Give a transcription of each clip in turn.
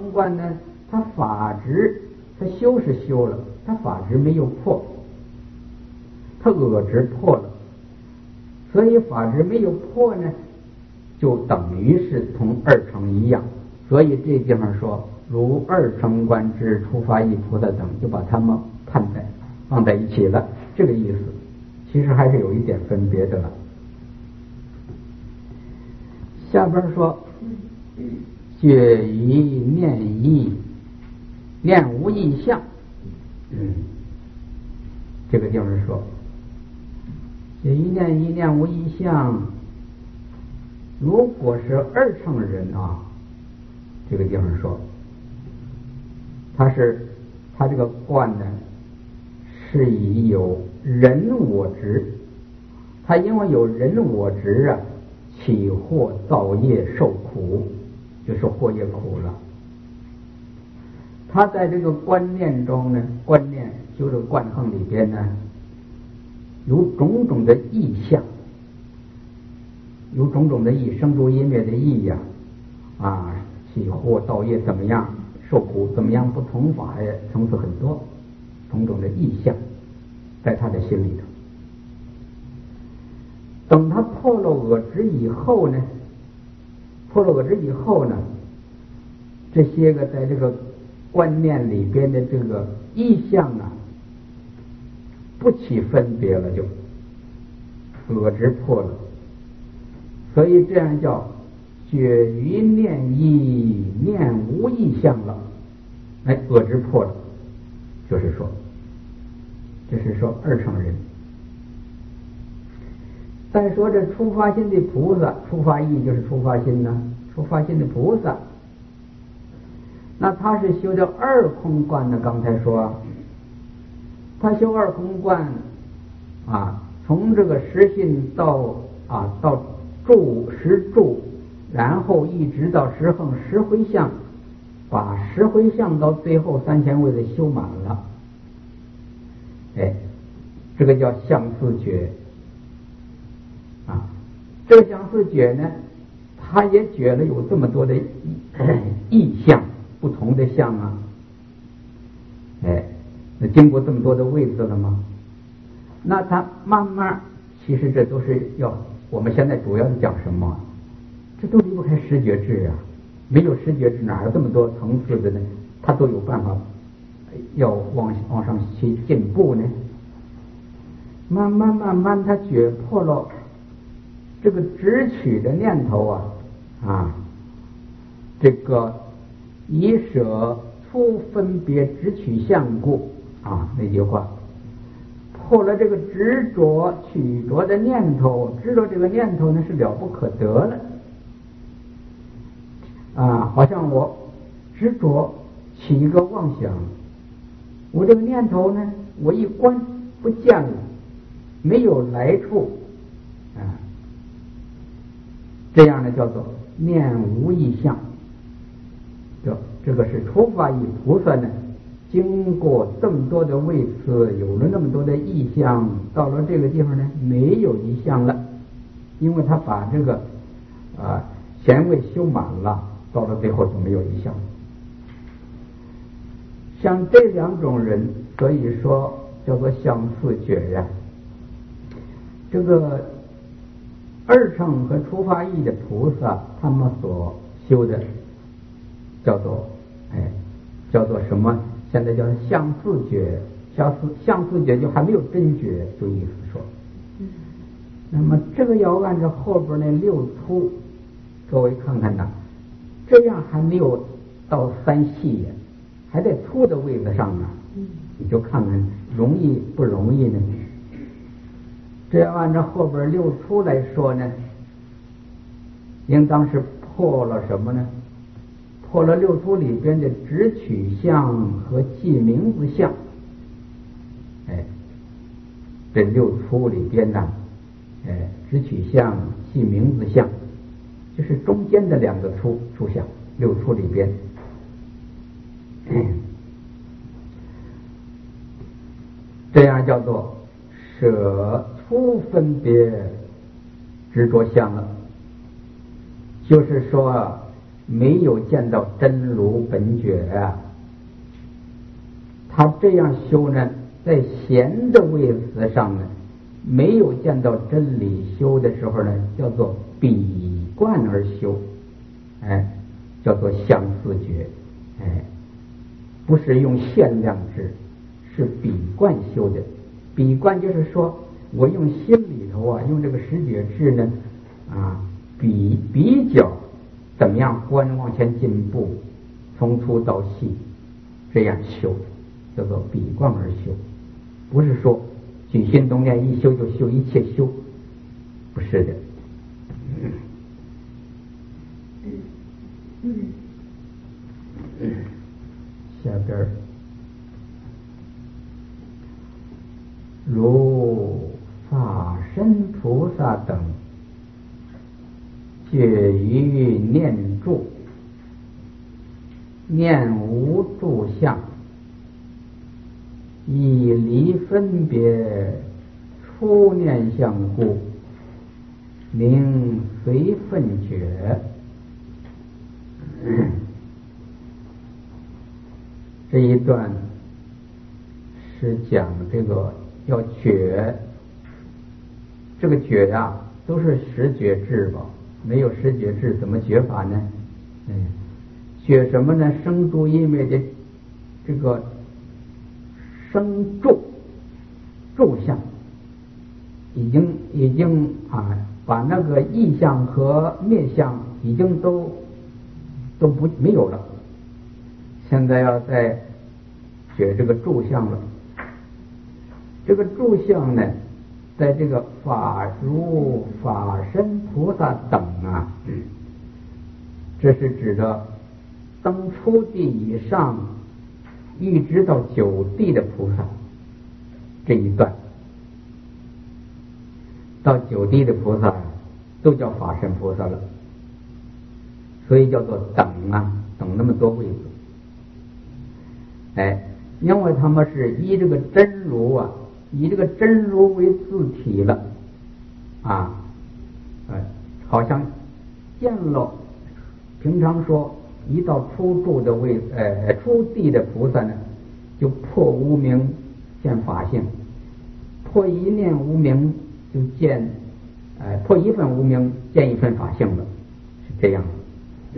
成观呢，他法执他修是修了，他法执没有破，他我执破了，所以法执没有破呢，就等于是同二乘一样。所以这地方说如二乘观之初发意菩萨等，就把他们放在一起了，这个意思其实还是有一点分别的了。下边说觉于念意，念无意象。这个地方说觉于念意，念无意象，如果是二乘人啊，这个地方说他这个观呢是以有人我执，他因为有人我执啊，起惑造业受苦，就是惑业苦了。他在这个观念中呢，观念修这个观行里边呢，有种种的意象，有种种的意，生住因灭的意呀，起惑造业怎么样，受苦怎么样，不同法呀，层次很多，种种的意象在他的心里头。等他破了我执以后呢，这些个在这个观念里边的这个意象啊，不起分别了，就我执破了，所以这样叫觉于念意，念无意象了，我执破了，就是说二乘人。再说这初发心的菩萨，初发意就是初发心呢，初发心的菩萨，那他是修的二空观的。刚才说他修二空观从这个实信到住实住，然后一直到实行实回向，把实回向到最后3000位的修满了。这个叫相似觉这个相似觉呢，他也觉了有这么多的意象，不同的相那经过这么多的位置了吗？那他慢慢，其实这都是我们现在主要的讲什么？这都离不开识觉智啊！没有识觉智，哪有这么多层次的呢？他都有办法要往上去进步呢。慢慢，他觉破了这个执取的念头这个以舍出分别执取相故那句话，破了这个执着取着的念头，知道这个念头呢是了不可得了好像我执着起一个妄想，我这个念头呢，我一观不见了，没有来处这样呢叫做念无意象。这个是初发意菩萨呢，经过这么多的位次，有了那么多的意象，到了这个地方呢没有意象了，因为他把这个贤位修满了，到了最后就没有意象。像这两种人，所以说叫做相似觉呀。这个二乘和初发意的菩萨，他们所修的叫做什么？现在叫相似觉，相似觉就还没有真觉，就意思说。那么这个要按照后边那6粗，各位看看呐，这样还没有到3细呀，还在粗的位子上呢。你就看看容易不容易呢？这要按照后边6粗来说呢，应当是破了什么呢？破了6粗里边的执取相和记名字相。这6粗里边呢，执取相、记名字相，就是中间的2个粗相，6粗里边。这样叫做舍出分别执着相了。就是说没有见到真如本觉啊。他这样修呢，在闲的位子上呢，没有见到真理修的时候呢，叫做比观而修，叫做相似觉，不是用限量智，是比观修的。比观就是说我用心里头啊，用这个识觉智呢比较怎么样观往前进步，从粗到细，这样修，叫做比观而修。不是说举心动念一修就修一切修，不是的。下边如法身菩萨等觉于念住，念无住相，以离分别初念相故，名随分觉。这一段是讲这个要觉，这个觉啊都是识觉智吧，没有识觉智怎么觉法呢？觉什么呢？生住意灭的这个生住相，已经把那个意相和灭相已经都没有了，现在要再觉这个住相了。这个住相呢，在这个如法身菩萨等啊，这是指的登初地以上欲直到九地的菩萨这一段。到九地的菩萨都叫法身菩萨了，所以叫做等等那么多位子。因为他们是以这个真如以这个真如为自体了好像见了。平常说一到初住的初地的菩萨呢，就破无明见法性，破一念无明就见破一份无明见一份法性了，是这样的。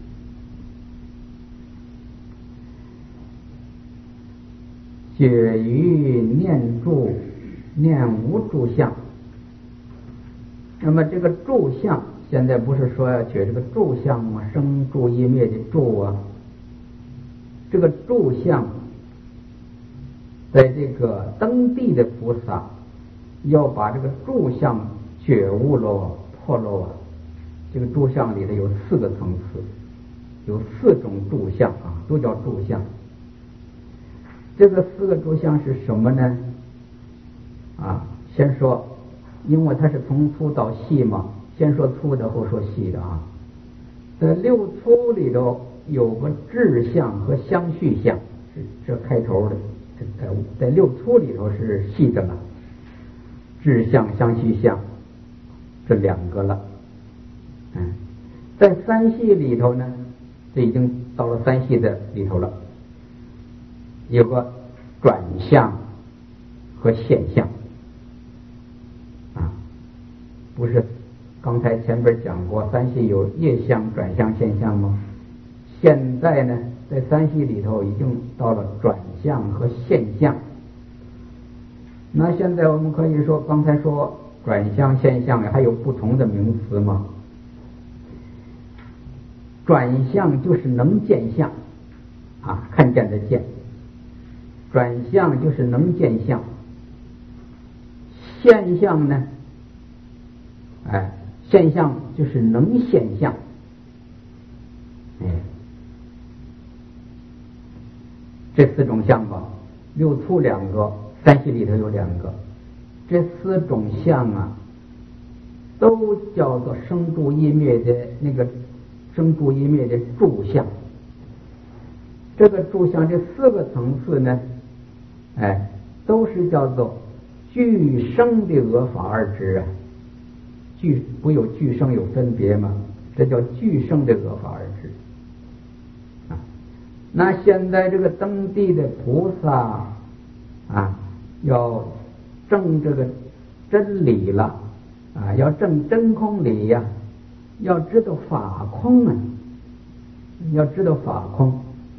觉于念住，念无住相。那么这个住相，现在不是说要觉这个住相吗？生住意灭的住这个住相，在这个登地的菩萨要把这个住相觉悟了破了这个住相里头有4个层次，有4种住相都叫住相。这个4个住相是什么呢？先说，因为它是从粗到细嘛，先说粗的后说细的在6粗里头有个智相和相续相，是这开头的，在6粗里头是细的了，智相相续相这2个了。在3细里头呢，这已经到了3细的里头了，有个转相和现象不是刚才前边讲过3系有业相、转相、现象吗？现在呢，在3系里头已经到了转相和现象。那现在我们可以说，刚才说转相、现象还有不同的名词吗？转相就是能见相看见的见，转相就是能见相，现象呢现象就是能现象。这4种相吧，6粗2个，3系里头有2个，这4种相都叫做生住意灭的那个生住意灭的住相。这个住相这4个层次呢都是叫做具生的讹法而知具不有具生有分别吗？这叫具生的讹法而知。 那现在这个登地的菩萨啊，要证这个真理了啊，要证真空理呀，要知道法空啊，要知道法空，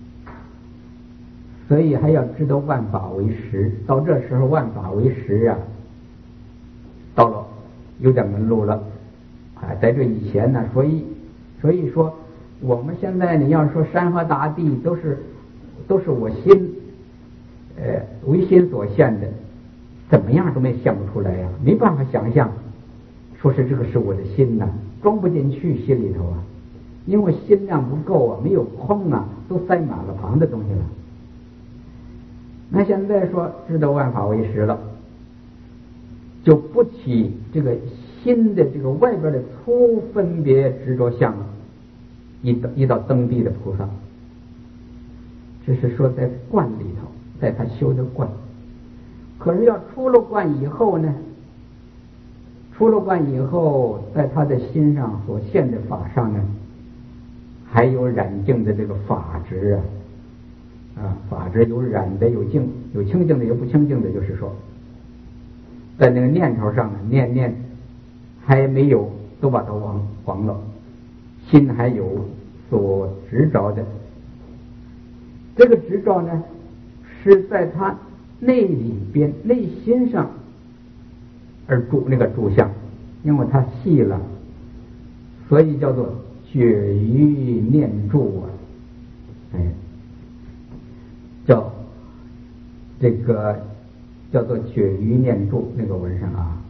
所以还要知道万法为实。到这时候万法为实啊，到了有点门路了啊。在这以前呢，所以说我们现在你要说山河大地都是我心唯心所现的，怎么样都没想不出来呀，没办法想象，说是这个是我的心呐，装不进去心里头啊，因为心量不够啊，没有空啊，都塞满了旁的东西了。那现在说知道万法为实了，就不起这个心的这个外边的粗分别执着相了。一到登地的菩萨，这是说在观里头，在他修的观。可是要出了观以后呢，出了观以后，在他的心上所现的法上呢，还有染净的这个法执啊，法执有染的，有净，有清净的，有不清净的，就是说，在那个念头上呢，念还没有都把它忘了，心还有所执着的。这个执着呢，是在他内里边内心上而那个住相，因为它细了，所以叫做觉于念住啊，叫这个叫做觉于念住那个文上啊。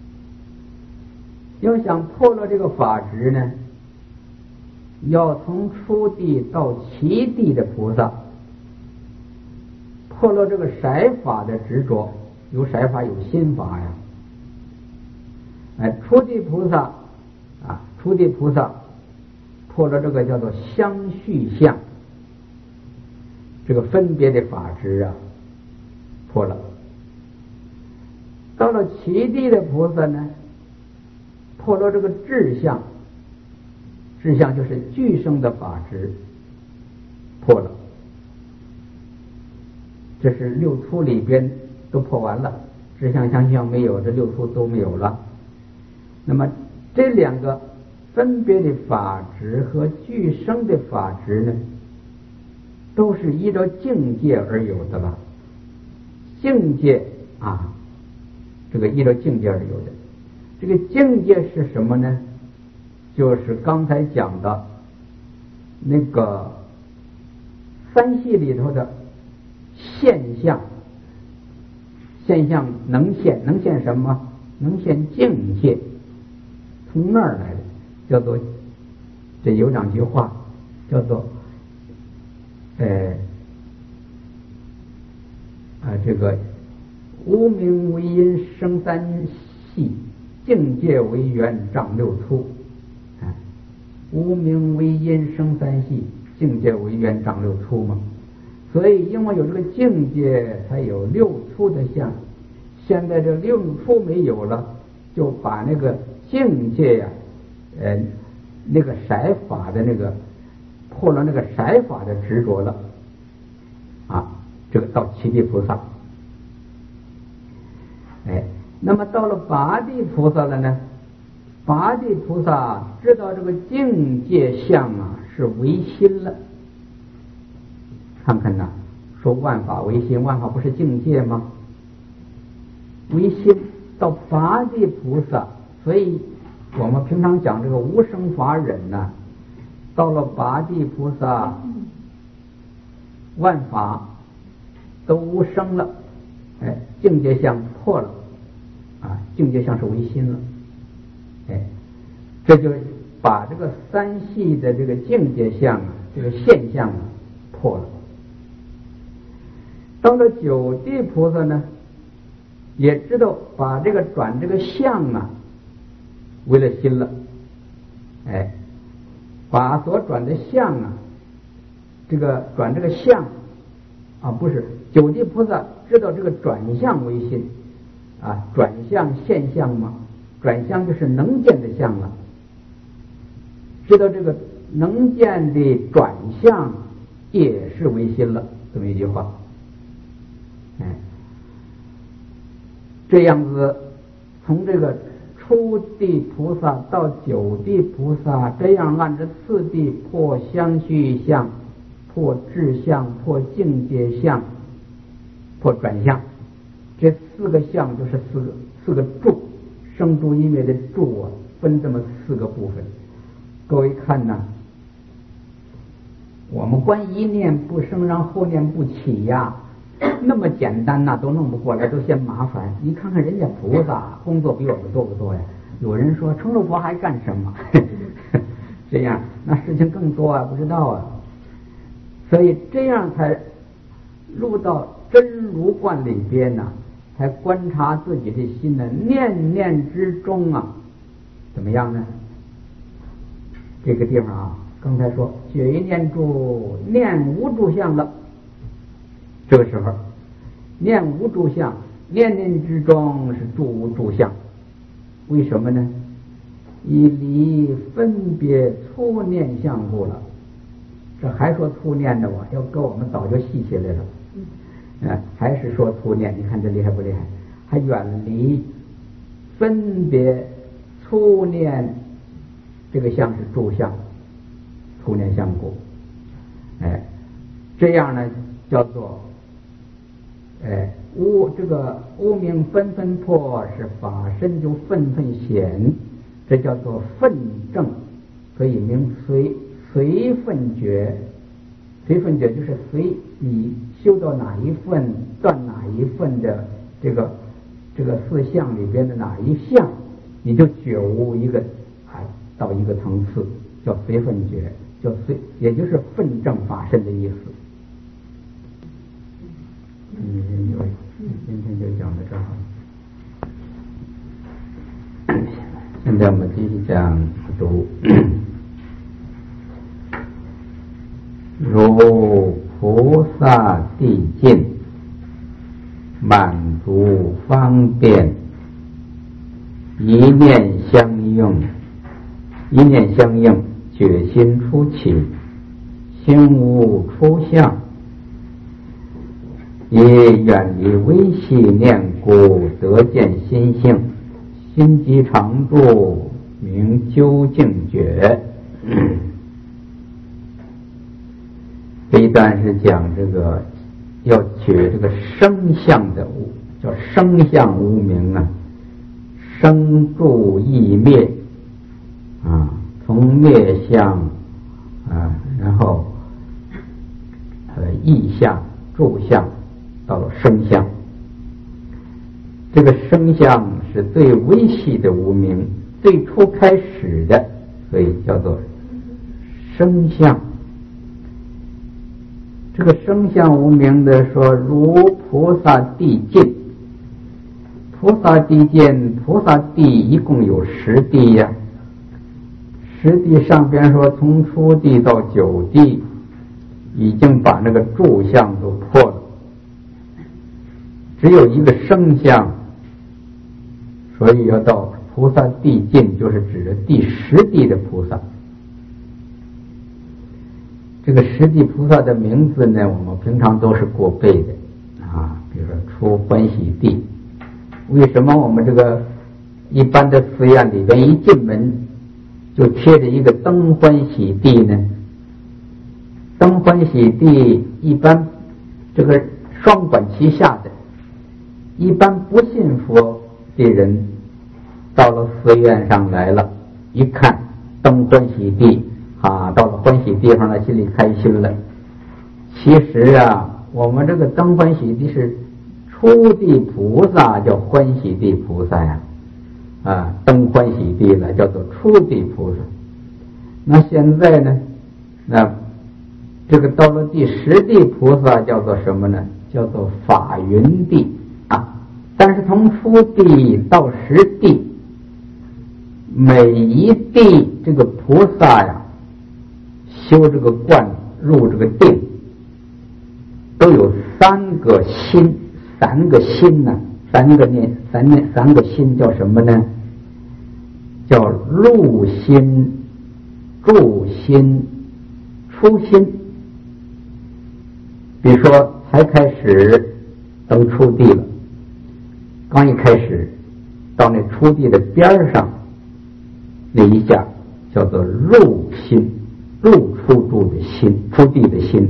要想破了这个法执呢，要从初地到其地的菩萨，破了这个色法的执着，有色法有心法呀。初地菩萨啊，初地菩萨破了这个叫做相续相，这个分别的法执啊，破了。到了其地的菩萨呢，破了这个智相，智相就是具生的法执，破了。这是六粗里边都破完了，智相相续相没有，这六粗都没有了。那么这两个分别的法执和具生的法执呢，都是依照境界而有的了。境界啊，这个依照境界而有的。这个境界是什么呢？就是刚才讲的那个三系里头的现象。现象能现什么？能现境界，从那儿来的，叫做这有两句话，叫做这个无明为因生三系，境界为缘长六粗。无明为因生三系，境界为缘长六粗嘛。所以因为有这个境界，才有六粗的相。现在这六粗没有了，就把那个境界呀，那个色法的那个破了那个色法的执着了啊。这个到七地菩萨，那么到了八地菩萨了呢？八地菩萨知道这个境界相啊是唯心了。看看呐，说万法唯心，万法不是境界吗？唯心到八地菩萨，所以我们平常讲这个无生法忍呐，到了八地菩萨，万法都无生了，境界相破了啊，境界相是唯心了，这就把这个三系的这个境界相啊，这个现象啊破了。到了九地菩萨呢，也知道把这个转这个相啊为了心了，把所转的相啊，这个转这个相啊，不是九地菩萨知道这个转相为心啊，转相现象嘛，转相就是能见的相了，知道这个能见的转相也是唯心了，这么一句话。这样子从这个初地菩萨到九地菩萨，这样按着次第破相续相、破智相、破境界相、破转相，这4个相就是四个住，生住因为的住啊，分这么4个部分。各位看呐，我们观一念不生，让后念不起呀，那么简单呐，都弄不过来，都嫌麻烦。你看看人家菩萨工作比我们多不多呀？有人说成了佛还干什么？这样那事情更多啊，不知道啊。所以这样才入到真如观里边呢，才观察自己的心呢，念念之中啊，怎么样呢？这个地方啊，刚才说觉一念住，念无住相了。这个时候念无住相，念念之中是住无住相。为什么呢？以离分别粗念相故了。这还说粗念的要搁我们早就细起来了。还是说粗念，你看这厉害不厉害？还远离分别粗念，这个相是住相，粗念相故。这样呢叫做这个无明纷纷破，是法身就愤愤显，这叫做愤正，所以名随分觉。随分觉就是随你修到哪一份，断哪一份的这个4相里边的哪一项，你就觉悟一个到一个层次，叫随分觉，叫随，也就是愤正法身的意思。今天就讲到这儿。现在我们继续讲读。如菩萨地尽，满足方便，一念相应，决心出起，心无出相，以远离微细念故，得见心性，心即常住，名究竟觉。这一段是讲这个要觉这个生相的叫生相无明啊，生住异灭啊，从灭相然后异相、住相到了生相。这个生相是最微细的无明，最初开始的，所以叫做生相。这个生相无明的说，如菩萨地尽，菩萨地尽，菩萨地一共有10地呀。10地上边说，从初地到9地，已经把那个住相都破了，只有一个生相，所以要到菩萨地尽，就是指的第10地的菩萨。这个10地菩萨的名字呢，我们平常都是过背的比如说出欢喜地。为什么我们这个一般的寺院里边一进门就贴着一个灯欢喜地呢？灯欢喜地一般这个双管齐下的，一般不信佛的人到了寺院上来了，一看灯欢喜地到了欢喜地方了，心里开心了。其实我们这个灯欢喜地是初地菩萨叫欢喜地菩萨呀，灯欢喜地了叫做初地菩萨。那现在呢，那这个到了第10地菩萨叫做什么呢？叫做法云地但是从初地到10地，每一地这个菩萨修这个观入这个定，都有3个心，3个心呢，3个心叫什么呢？叫入心、住心、出心。 比如说才开始登初地了，刚一开始到那初地的边上那一下叫做入心，入初住的心，初地的心。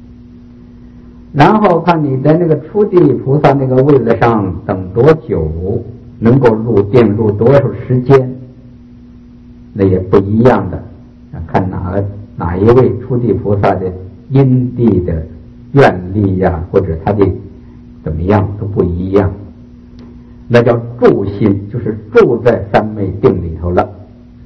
然后看你在那个初地菩萨那个位子上等多久，能够入定，入多少时间，那也不一样的。看哪一位初地菩萨的因地的愿力呀，或者他的怎么样都不一样。那叫住心，就是住在三昧定里头了。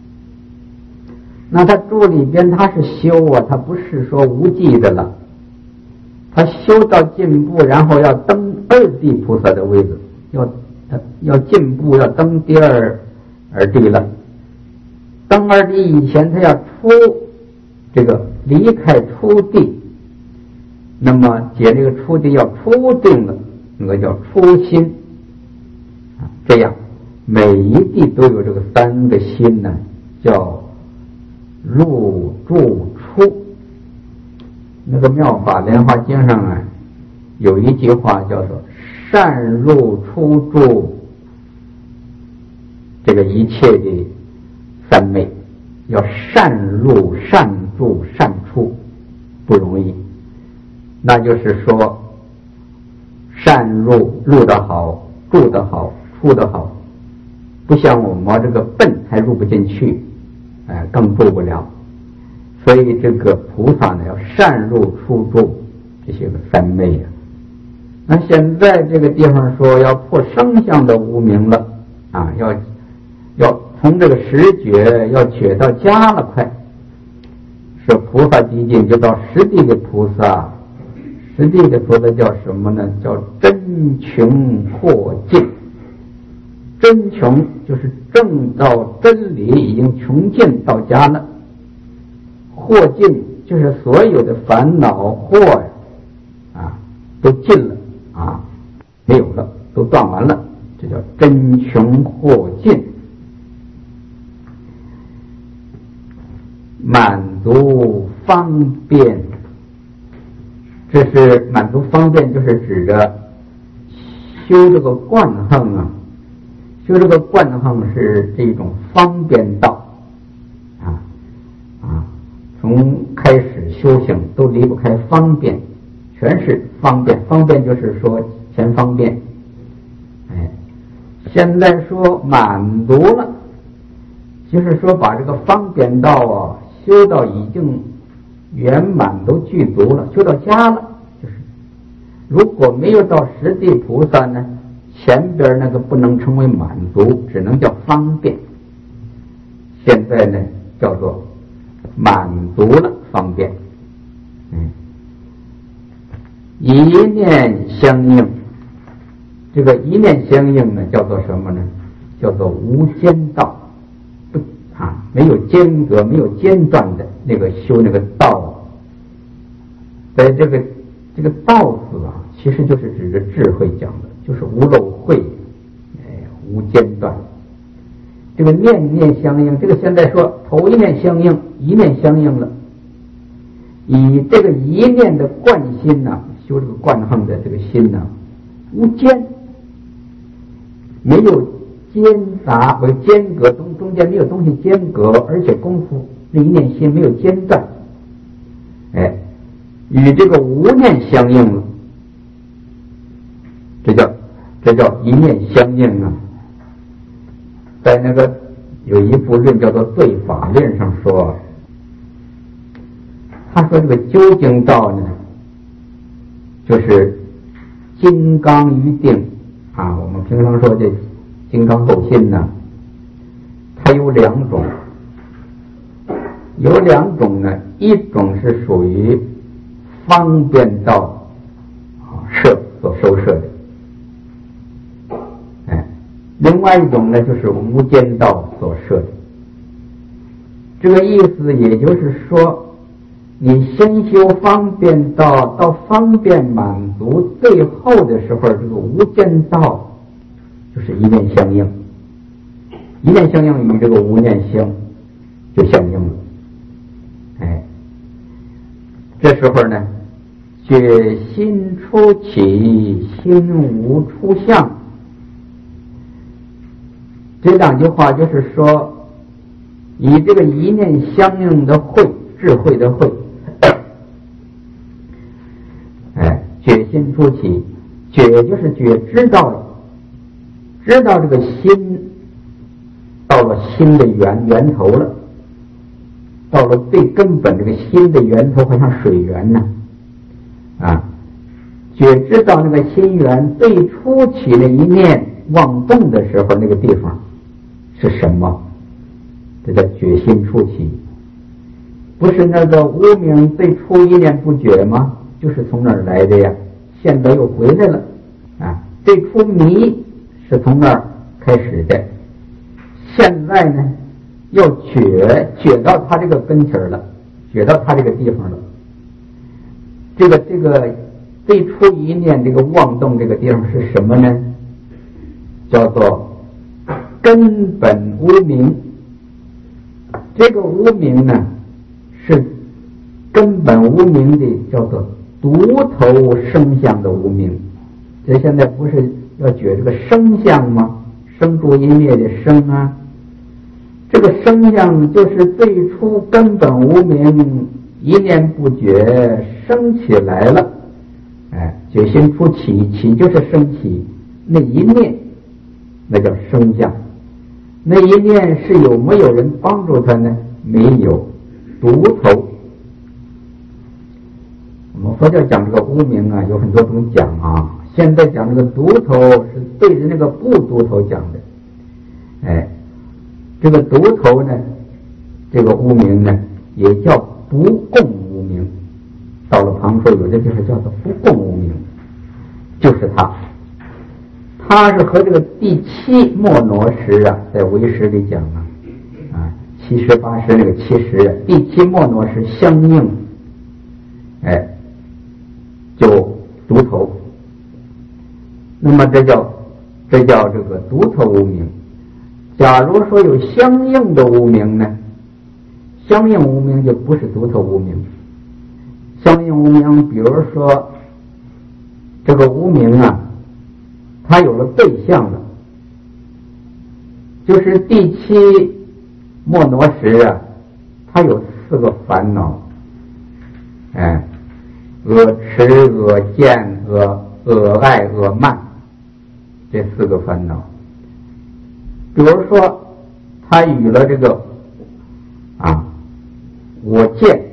那他住里边他是修啊，他不是说无记的了。他修到进步，然后要登二地菩萨的位置，要进步，要登第二地了。登二地以前，他要出这个离开初地，那么解这个初地要出定了，那个叫初心。这样每一地都有这个三个心呢，叫入住出。那个妙法莲华经上啊，有一句话叫做善入出住这个一切的三昧，要善入善住善出，不容易。那就是说善入得好，住得好，出得好，不像我们这个笨还入不进去，更住不了。所以这个菩萨呢，要善入出住这些个三昧啊。那现在这个地方说要破声相的无明了啊，要从这个十觉要觉到家了，快说菩萨极尽就到十地的菩萨。十地的菩萨叫什么呢？叫真穷惑尽。真穷就是证到真理，已经穷尽到家了。惑尽就是所有的烦恼惑都尽了没有了，都断完了，这叫真穷惑尽。满足方便，这是满足方便，就是指着修这个观行啊。修这个观行是这种方便道从开始修行都离不开方便，全是方便。方便就是说全方便。现在说满足了，就是说把这个方便道修到已经圆满都具足了，修到家了。就是如果没有到十地菩萨呢，前边那个不能称为满足，只能叫方便。现在呢叫做满足了方便。一念相应，这个一念相应呢叫做什么呢？叫做无间道。没有间隔，没有间断的那个修那个道。在这个道字其实就是指着智慧讲的，就是无漏慧，无间断。这个念念相应，这个现在说头一念相应，一念相应了。以这个一念的观心修这个观行的这个心无间，没有间杂为间隔，中间没有东西间隔，而且功夫那一念心没有间断，与这个无念相应了，这叫一念相应在那个有一部论叫做《对法论》上说，他说这个究竟道呢，就是金刚于定我们平常说这金刚后心它有两种，呢，一种是属于方便道所收摄的，另外一种呢就是无间道所摄的。这个意思也就是说，你先修方便道，到方便满足，最后的时候这个无间道就是一念相应，一念相应与这个无念相就相应了。这时候呢觉心初起，心无出相。这两句话就是说，以这个一念相应的慧，智慧的慧，觉心初起，觉就是觉知道了，知道这个心到了心的源头了，到了最根本，这个心的源头好像水源呢，觉知到那个心源最初起的一念妄动的时候，那个地方是什么？这叫觉心初起。不是那个无明最初一念不觉吗？就是从那儿来的呀，现在又回来了最初迷是从那儿开始的，现在呢又觉到他这个跟前了，觉到他这个地方了。这个最初一念这个妄动这个地方是什么呢？叫做根本无明。这个无明呢是根本无明的，叫做独头生相的无明。这现在不是要觉这个生相吗？生住因灭的生啊，这个生相就是最初根本无明，一念不觉生起来了。觉心初起，起就是升起，那一念那叫生相。那一念是有没有人帮助他呢？没有，独头。我们佛教讲这个无明有很多种讲现在讲这个独头是对着那个不独头讲的。这个独头呢，这个无明呢也叫不共无明。到了旁说有的地方叫做不共无明，就是它是和这个第七莫罗什在唯识里讲70、80那个70第七莫罗什相应，就独头。那么这叫这个独头无明。假如说有相应的无明呢，相应无明就不是独头无明。相应无明，比如说这个无明它有了对象了，就是第七莫罗什它有4个烦恼，恶痴、恶见、恶爱、恶慢，这4个烦恼。比如说他与了这个我见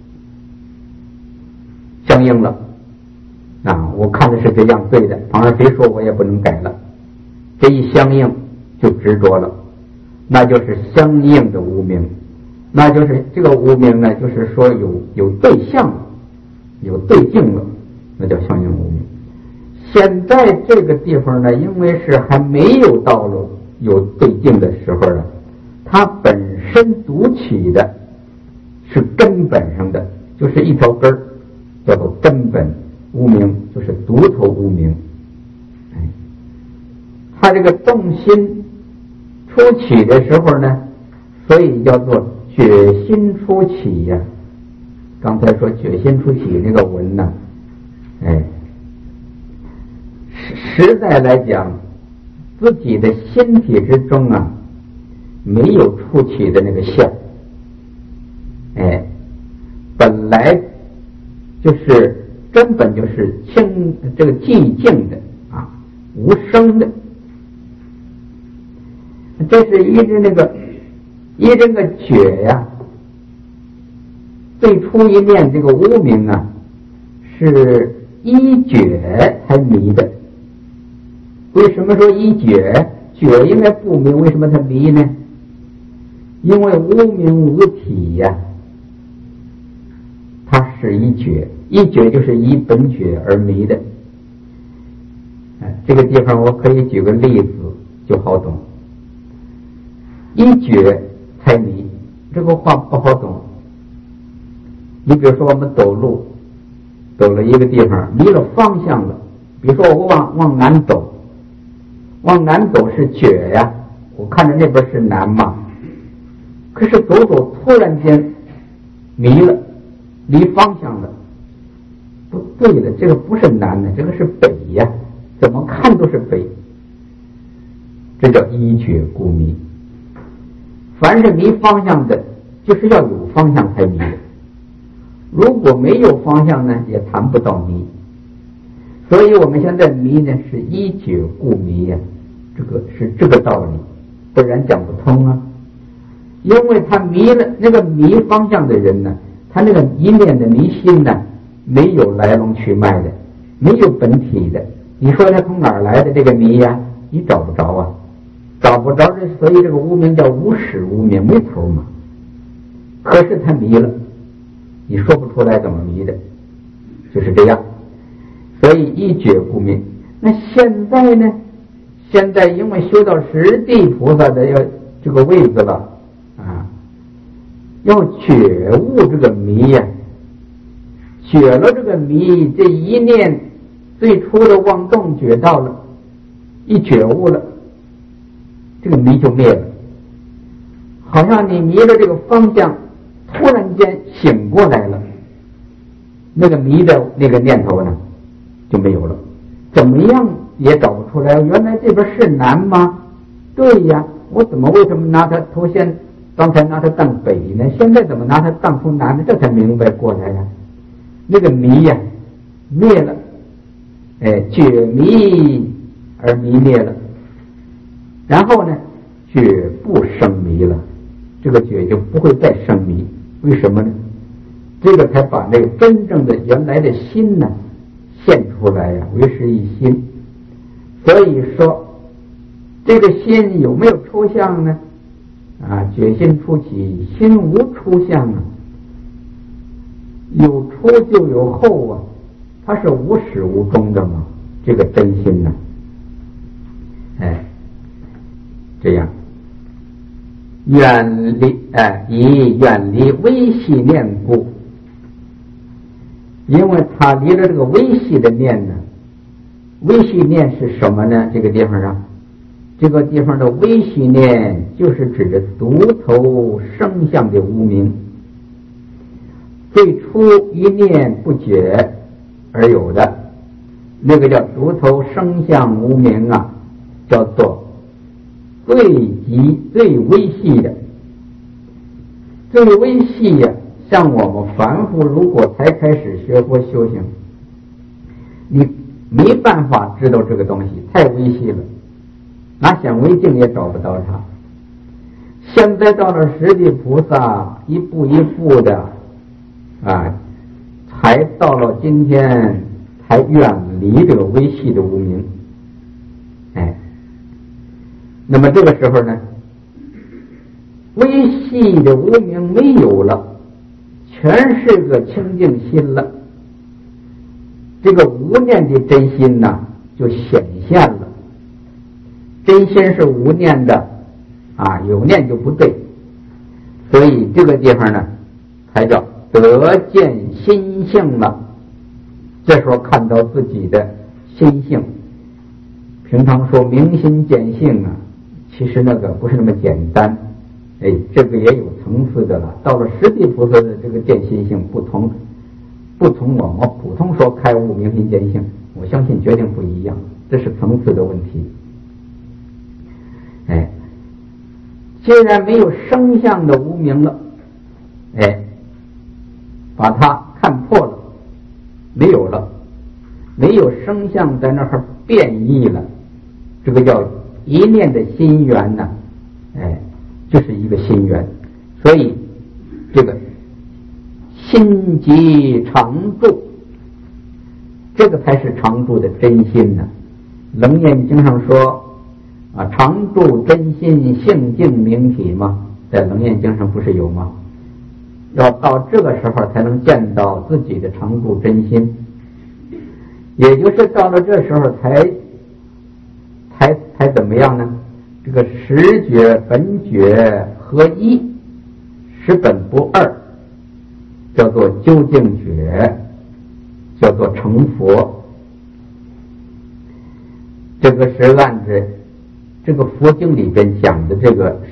相应了，我看的是这样对的，旁人谁说我也不能改了，这一相应就执着了，那就是相应的无明。那就是这个无明呢，就是说有对象了，有对境了，那叫相应无明。现在这个地方呢，因为是还没有到了有对境的时候它本身独起的是根本上的，就是一条根儿，叫做根本无明，就是独头无明。它这个动心初起的时候呢，所以叫做觉心初起呀。刚才说觉心初起那个文呢，实在来讲，自己的心体之中没有初起的那个相，本来就是根本就是这个寂静的无声的。这是依着这个觉呀，最初一念这个无明是依觉才迷的。为什么说依觉？觉应该不迷，为什么它迷呢？因为无明无体呀，它是依觉，依觉就是依本觉而迷的。这个地方我可以举个例子就好懂。依觉才迷，这个话不好懂。你比如说我们走路，走了一个地方迷了方向了，比如说我往南走，往南走是觉呀，我看着那边是南嘛，可是走突然间迷了，离方向了，不对了，这个不是南的，这个是北呀，怎么看都是北，这叫依觉故迷。凡是迷方向的，就是要有方向才迷的，如果没有方向呢，也谈不到迷。所以我们现在迷呢是依觉故迷呀，这个是这个道理，不然讲不通啊。因为他迷了，那个迷方向的人呢，他那个一念的迷心呢，没有来龙去脉的，没有本体的。你说他从哪儿来的这个迷呀？你找不着啊，找不着这，所以这个无明叫无始无明，没头嘛。可是他迷了，你说不出来怎么迷的，就是这样。所以依觉故迷。那现在呢？现在因为修到十地菩萨的要这个位置了啊，要觉悟这个迷呀，觉了这个迷，这一念最初的妄动觉到了，一觉悟了，这个迷就灭了。好像你迷了这个方向，突然间醒过来了，那个迷的那个念头呢就没有了，怎么样也找不出来。原来这边是南吗？对呀，我怎么为什么拿它头先刚才拿它当北呢？现在怎么拿它当出南呢？这才明白过来呀。那个迷呀灭了，觉迷而迷灭了，然后呢觉不生迷了，这个觉就不会再生迷。为什么呢？这个才把那个真正的原来的心呢现出来呀，为是一心。所以说这个心有没有出相呢？觉心初起，心无出相啊，有出就有后啊，它是无始无终的嘛，这个真心呢，这样远离以远离微细念故，因为他离了这个微细的念呢。微细念是什么呢？这个地方上，这个地方的微细念就是指着独头生相的无明，最初一念不觉而有的那个叫独头生相无明啊，叫做最极最微细的。最微细呀，像我们凡夫如果才开始学佛修行，你没办法知道这个东西，太微细了，拿显微镜也找不到它。现在到了十地菩萨，一步一步的才到了今天，才远离这个微细的无明。那么这个时候呢，微细的无明没有了，全是个清净心了。这个无念的真心呢就显现了。真心是无念的有念就不对，所以这个地方呢才叫得见心性了。这时候看到自己的心性，平常说明心见性其实那个不是那么简单，这个也有层次的了。到了十地菩萨的这个见心性不同我们普通说开悟明心见性，我相信决定不一样，这是层次的问题。既然没有生相的无明了，把它看破了，没有了，没有生相在那儿变异了，这个叫一念的心缘呢，就是一个心缘。所以这个心即常住，这个才是常住的真心呢。楞严经上说常住真心性净明体吗？在楞严经上不是有吗？要到这个时候才能见到自己的常住真心，也就是到了这时候才怎么样呢？这个十觉本觉合一，十本不二，叫做究竟觉，叫做成佛。这个是按着这个佛经里边讲的这个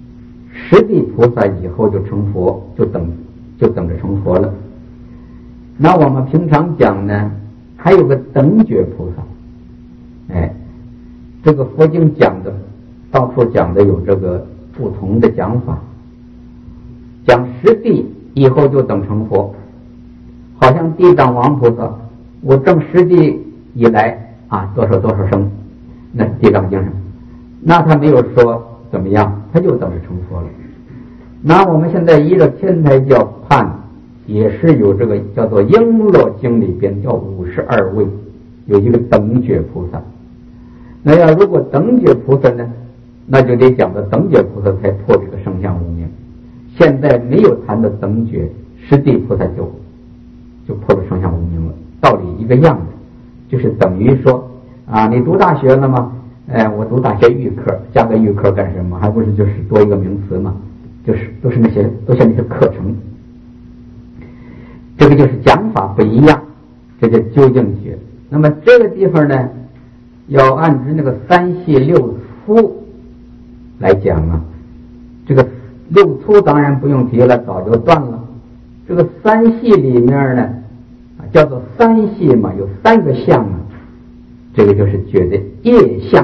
十地菩萨以后就成佛，就等着成佛了。 那我们平常讲呢，还有个等觉菩萨。这个佛经讲的到处讲的有这个不同的讲法，讲十地以后就等成佛，好像地藏王菩萨，我证十地以来多少多少生，那地藏经上，那他没有说怎么样，他就等着成佛了。那我们现在依着天台教判，也是有这个叫做璎珞经里边叫52位，有一个等觉菩萨。那要如果等觉菩萨呢，那就得讲到等觉菩萨才破这个圣相无明。现在没有谈到等觉，十地菩萨就破了圣相无明了，道理一个样子，就是等于说你读大学了吗？我读大学预科，加个预科干什么？还不是就是多一个名词嘛？就是都像那些课程。这个就是讲法不一样，这就究竟觉。那么这个地方呢，要按照那个三系六粗来讲啊，这个六粗当然不用提了，早就断了。这个三系里面呢，叫做三系嘛，有三个相啊，这个就是觉得业相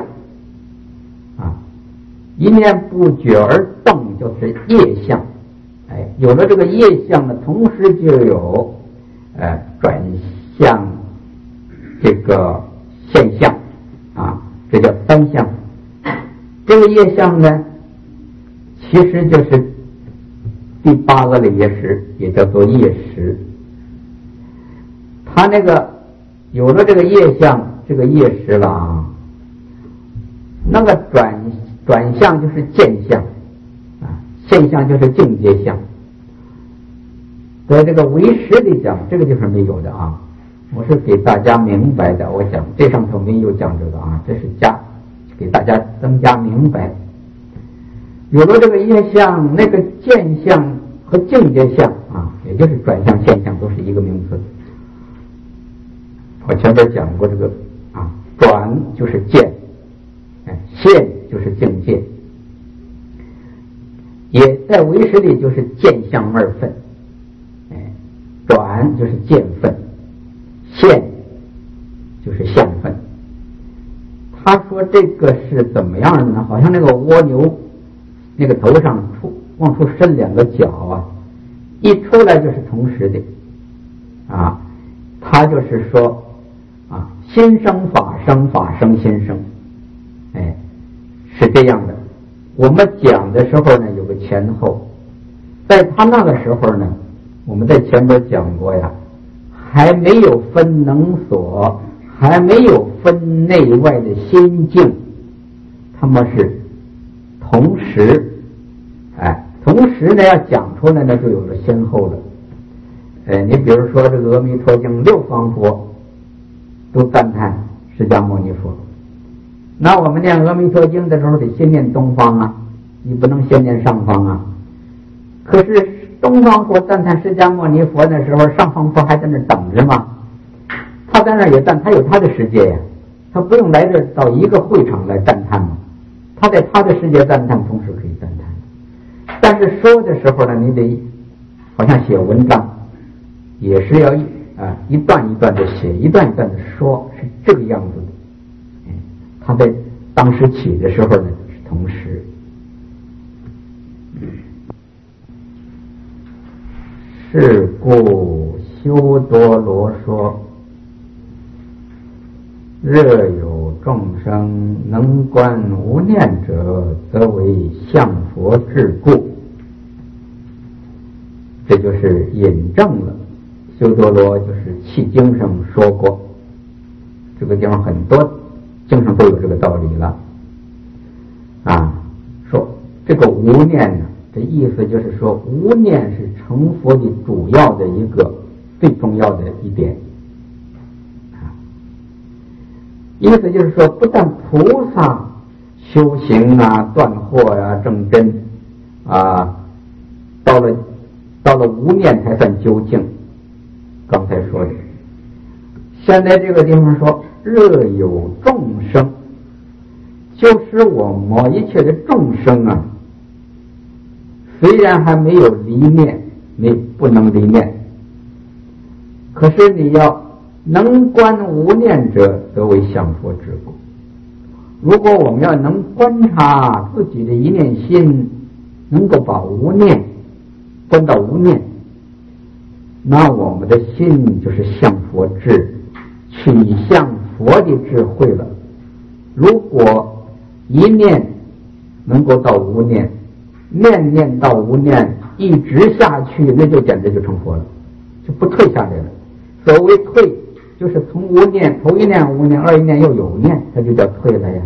一念不觉而动，就是业相。有了这个业相呢，同时就有转向这个现象这叫三相。这个业相呢，其实就是第8个的业识，也叫做业识。他那个有了这个业相，这个业识了那个转向就是见相现象就是境界相。在这个唯识里讲，这个地方没有的我是给大家明白的，我讲这上头没有讲这个这是给大家增加明白。有了这个业相，那个见相和境界相也就是转向现象，都是一个名词。我前边讲过这个转就是见，现就是境界，也在唯识里就是见相二分，转就是见分，现就是相分。他说这个是怎么样的呢？好像那个蜗牛，那个头上往出伸2个角一出来就是同时的他就是说心生法生，法生心生，是这样的。我们讲的时候呢，有个前后，在他那个时候呢，我们在前边讲过呀，还没有分能所，还没有分内外的心境，他们是同时，同时呢要讲出来呢，就有了先后了。你比如说这个阿弥陀经6方佛都赞叹释迦牟尼佛，那我们念阿弥陀经的时候得先念东方你不能先念上方可是东方佛赞叹释迦牟尼佛的时候，上方佛还在那等着吗？他在那也赞，他有他的世界呀，他不用来这到一个会场来赞叹嘛，他在他的世界赞叹，同时可以赞叹。但是说的时候呢，你得好像写文章，也是要一段一段的写，一段一段的说，是这个样子的。他在当时起的时候呢，是同时。是故修多罗说，若有众生能观无念者，则为向佛智故。这就是引证了修多罗就是契经上说过，这个地方很多经上都有这个道理了说这个无念呢，这意思就是说无念是成佛的主要的一个最重要的一点意思就是说，不但菩萨修行断惑证真到了无念才算究竟。刚才说的，现在这个地方说若有众生，就是我们一切的众生虽然还没有离念，不能离念， 可是你要能观无念者，得为相佛之故。如果我们要能观察自己的一念心，能够把无念观到无念，那我们的心就是向佛智，取向佛的智慧了。如果一念能够到无念，念念到无念，一直下去，那就简直就成佛了，就不退下来了。所谓退，就是从无念，头一念无念，二一念又有念，它就叫退了呀。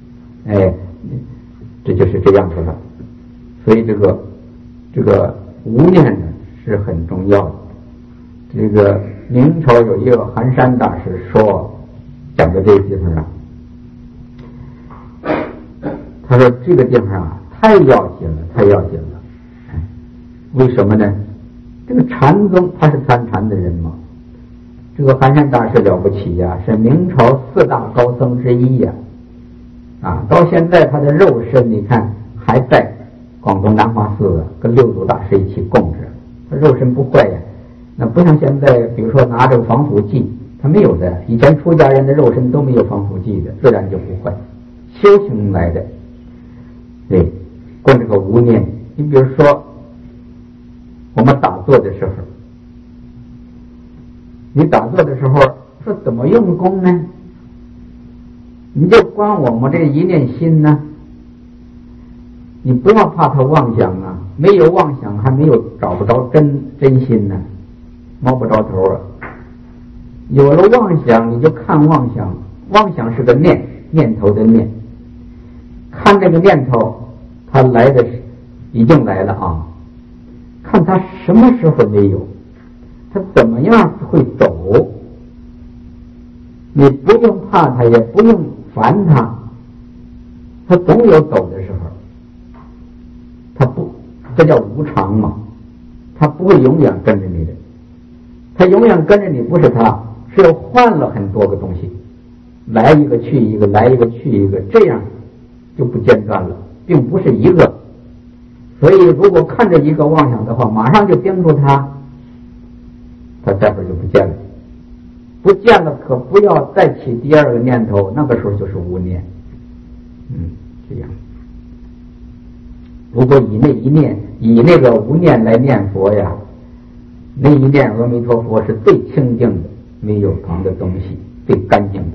这就是这样子了。所以这个无念呢是很重要的。这个明朝有一个寒山大师说，讲到这个地方啊，他说这个地方啊太要紧了，太要紧了。为什么呢？这个禅宗他是参禅的人嘛，这个寒山大师了不起呀，是明朝4大高僧之一呀。到现在他的肉身你看还在广东南华寺跟六祖大师一起供着，他肉身不坏呀。那不像现在比如说拿这个防腐剂，他没有的，以前出家人的肉身都没有防腐剂的，自然就不坏，修行来的。对，观这个无念。你比如说我们打坐的时候，你打坐的时候说怎么用功呢？你就观我们这一念心呢，你不要怕他妄想啊，没有妄想还没有找不着真心呢，摸不着头啊。有了妄想你就看妄想，妄想是个念头的念，看这个念头它来的已经来了啊，看它什么时候没有，它怎么样会走，你不用怕它，也不用烦它，它总有走的时候。它不，这叫无常嘛，它不会永远跟着你的，它永远跟着你不是它，是要换了很多个东西，来一个去一个，来一个去一个，这样就不间断了，并不是一个。所以如果看着一个妄想的话，马上就盯住它，它待会儿就不见了，不见了可不要再起第二个念头，那个时候就是无念。这样。如果以那个无念来念佛呀，那一念阿弥陀佛是最清净的，没有旁的东西，最干净的。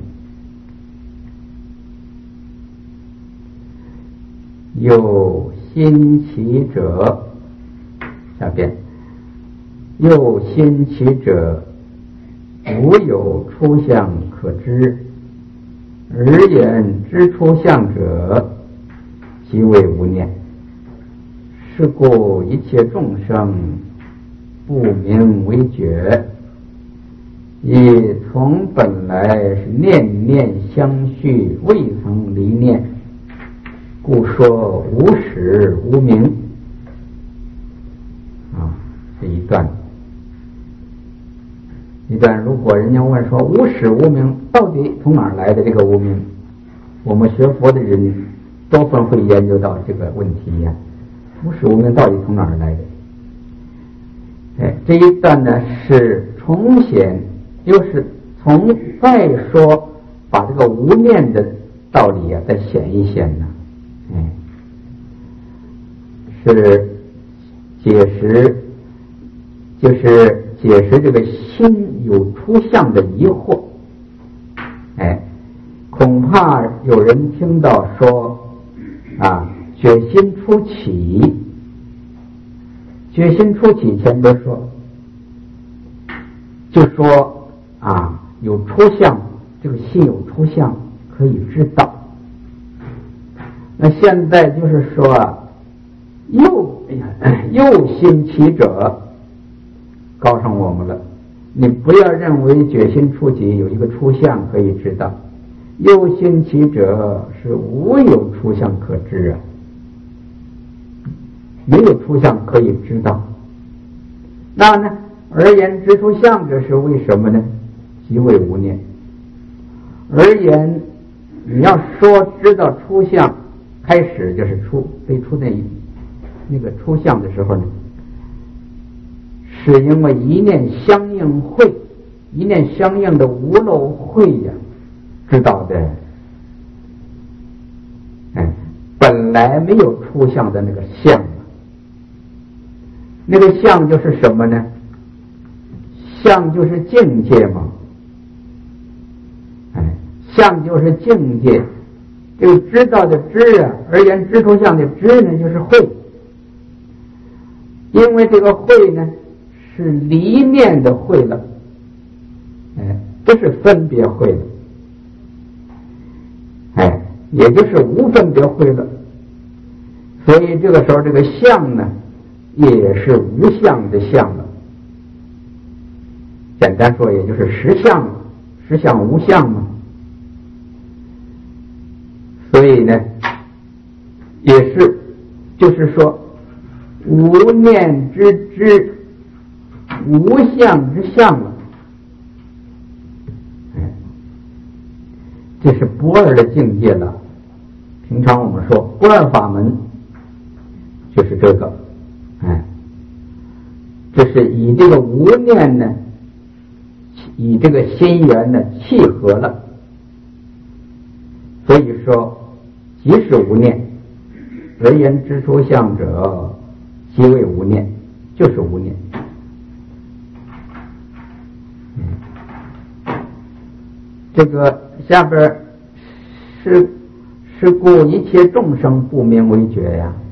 有心起者，下边有心起者，无有出相可知，而言知出相者，即为无念。是故一切众生不明为觉，以从本来是念念相续，未曾离念，故说无始无明。这一段，如果人家问说无始无明到底从哪儿来的这个无明，我们学佛的人多半会研究到这个问题呀。无始无明到底从哪儿来的？这一段呢是重显，就是再说把这个无念的道理再显一显呢。是解释，就是解释这个心有出相的疑惑。恐怕有人听到说决心初起，决心初起前边说，就说有出相，这个心有出相可以知道。那现在就是说又心起者告诉我们了，你不要认为决心初起有一个出相可以知道，又心起者是无有出相可知没有出相可以知道。那呢，而言知出相者是为什么呢？即为无念。而言你要说知道出相，开始就是最初那个出相的时候呢，是因为一念相应会一念相应的无漏慧呀，知道的，本来没有出相的那个相，那个相就是什么呢？相就是境界嘛，相就是境界。这个知道的知啊，而言知出相的知呢，就是慧。因为这个慧呢，是离念的慧了，不是分别慧了，也就是无分别慧了。所以这个时候，这个相呢，也是无相的相了。简单说，也就是实相，实相无相嘛。所以呢，也是，就是说，无念之知，无相之相了。这是不二的境界了。平常我们说不二法门，就是这个，这是以这个无念呢，以这个心缘呢契合了。所以说，即是无念，而言知出相者，即为无念，就是无念。这个下边是故一切众生不明为觉呀。